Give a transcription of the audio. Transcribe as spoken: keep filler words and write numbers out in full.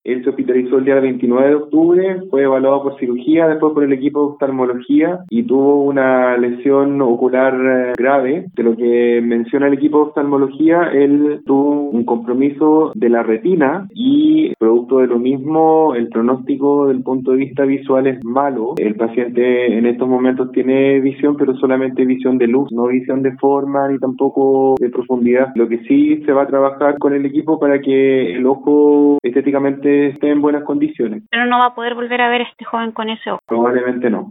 Él se hospitalizó el día veintinueve de octubre, fue evaluado por cirugía, después por el equipo de oftalmología y tuvo una lesión ocular eh, grave. De lo que menciona el equipo de oftalmología, él tuvo un compromiso de la retina y producto de lo mismo, el pronóstico del punto de vista visual es malo. El paciente en estos momentos tiene visión, pero solamente visión de luz, no visión de forma ni tampoco de profundidad. Lo que sí se va a trabajar con el equipo para que el ojo estéticamente esté en buenas condiciones. Pero no va a poder volver a ver a este joven con ese ojo. Probablemente no.